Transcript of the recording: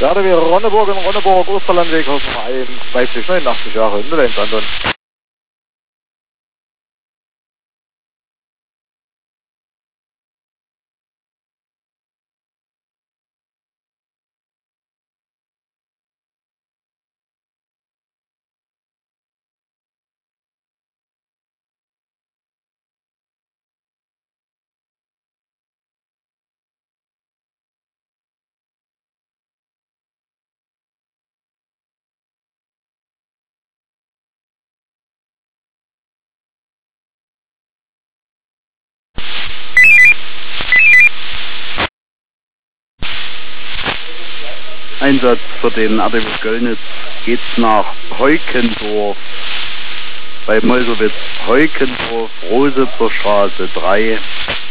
Ja, da wäre Ronneburg in Ronneburg, Osterlandweg, Haus Nummer 1, Leipzig, 89 Jahre, Niederländs, Anton. Einsatz für den RTW Göllnitz geht's nach Heukendorf bei Moldowitz. Heukendorf, Rositzer Straße 3.